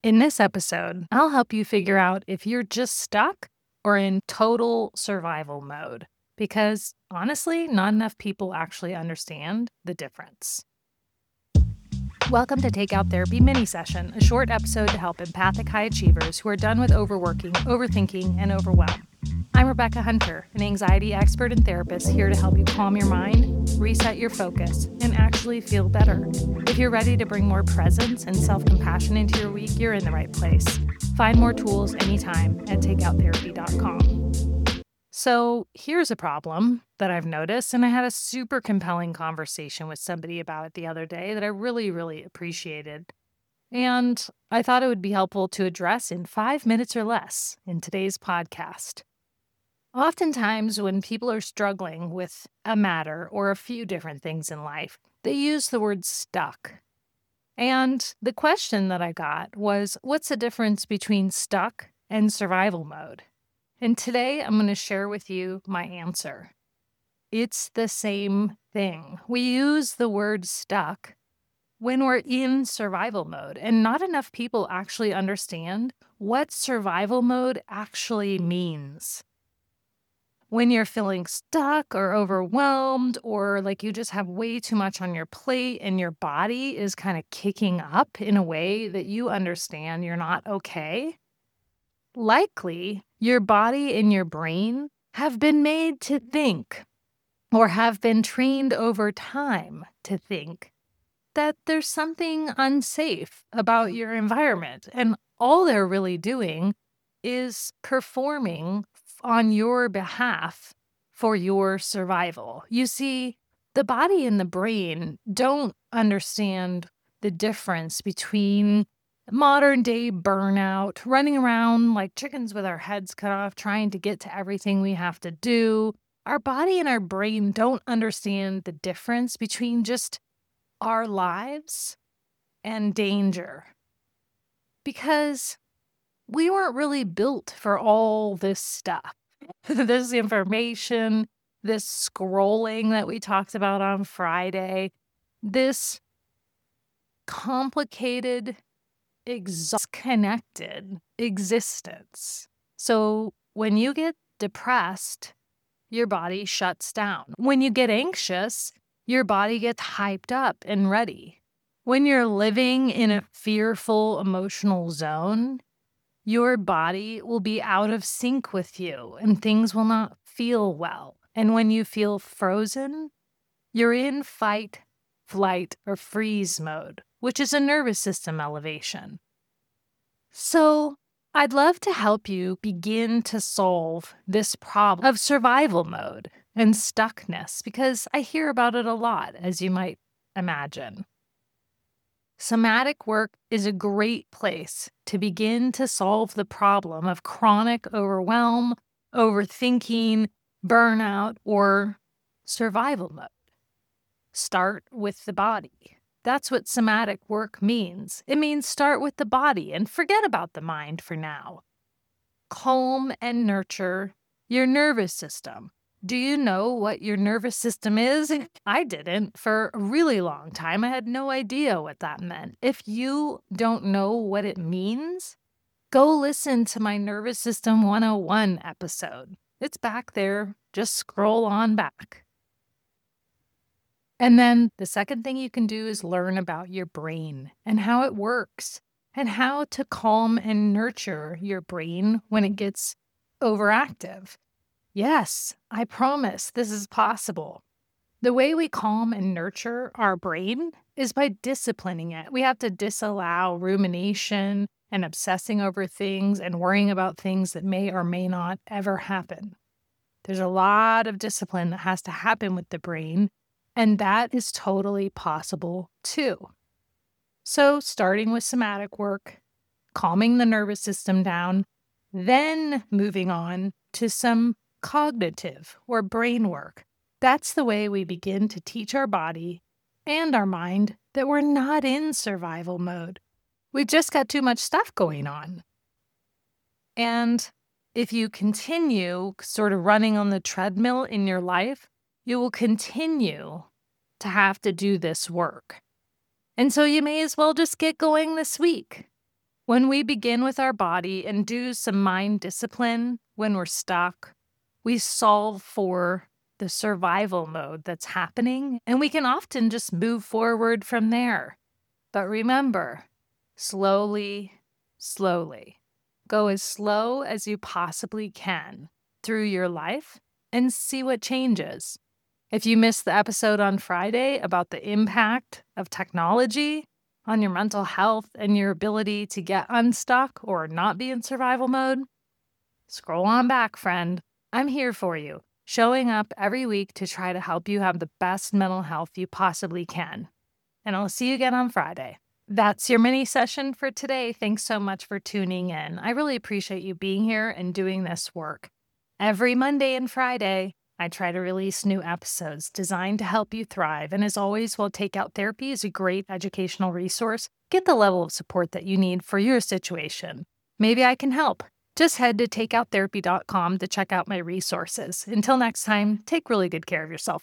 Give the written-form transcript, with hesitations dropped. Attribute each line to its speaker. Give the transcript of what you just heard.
Speaker 1: In this episode, I'll help you figure out if you're just stuck or in total survival mode, because honestly, not enough people actually understand the difference. Welcome to Takeout Therapy Mini Session, a short episode to help empathic high achievers who are done with overworking, overthinking, and overwhelm. I'm Rebecca Hunter, an anxiety expert and therapist here to help you calm your mind, reset your focus, and actually feel better. If you're ready to bring more presence and self-compassion into your week, you're in the right place. Find more tools anytime at takeouttherapy.com. So here's a problem that I've noticed, and I had a super compelling conversation with somebody about it the other day that I really appreciated. And I thought it would be helpful to address in 5 minutes or less in today's podcast. Oftentimes, when people are struggling with a matter or a few different things in life, they use the word stuck. And the question that I got was, what's the difference between stuck and survival mode? And today I'm going to share with you my answer. It's the same thing. We use the word stuck when we're in survival mode, and not enough people actually understand what survival mode actually means. When you're feeling stuck or overwhelmed, or like you just have way too much on your plate and your body is kind of kicking up in a way that you understand you're not okay, likely your body and your brain have been made to think, or have been trained over time to think, that there's something unsafe about your environment. And all they're really doing is performing on your behalf for your survival. You see, the body and the brain don't understand the difference between modern day burnout, running around like chickens with our heads cut off, trying to get to everything we have to do. Our body and our brain don't understand the difference between just our lives and danger, because we weren't really built for all this stuff. This information, this scrolling that we talked about on Friday, this complicated, connected existence. So when you get depressed, your body shuts down. When you get anxious, your body gets hyped up and ready. When you're living in a fearful emotional zone, your body will be out of sync with you and things will not feel well. And when you feel frozen, you're in fight, flight, or freeze mode, which is a nervous system elevation. So I'd love to help you begin to solve this problem of survival mode and stuckness, because I hear about it a lot, as you might imagine. Somatic work is a great place to begin to solve the problem of chronic overwhelm, overthinking, burnout, or survival mode. Start with the body. That's what somatic work means. It means start with the body and forget about the mind for now. Calm and nurture your nervous system. Do you know what your nervous system is? I didn't for a really long time. I had no idea what that meant. If you don't know what it means, go listen to my Nervous System 101 episode. It's back there. Just scroll on back. And then the second thing you can do is learn about your brain and how it works and how to calm and nurture your brain when it gets overactive. Yes, I promise this is possible. The way we calm and nurture our brain is by disciplining it. We have to disallow rumination and obsessing over things and worrying about things that may or may not ever happen. There's a lot of discipline that has to happen with the brain, and that is totally possible too. So starting with somatic work, calming the nervous system down, then moving on to some cognitive or brain work. That's the way we begin to teach our body and our mind that we're not in survival mode. We've just got too much stuff going on. And if you continue sort of running on the treadmill in your life, you will continue to have to do this work. And so you may as well just get going this week. When we begin with our body and do some mind discipline when we're stuck, we solve for the survival mode that's happening, and we can often just move forward from there. But remember, slowly, slowly. Go as slow as you possibly can through your life and see what changes. If you missed the episode on Friday about the impact of technology on your mental health and your ability to get unstuck or not be in survival mode, scroll on back, friend. I'm here for you, showing up every week to try to help you have the best mental health you possibly can. And I'll see you again on Friday. That's your mini session for today. Thanks so much for tuning in. I really appreciate you being here and doing this work. Every Monday and Friday, I try to release new episodes designed to help you thrive. And as always, while Takeout Therapy is a great educational resource, get the level of support that you need for your situation. Maybe I can help. Just head to takeouttherapy.com to check out my resources. Until next time, take really good care of yourself.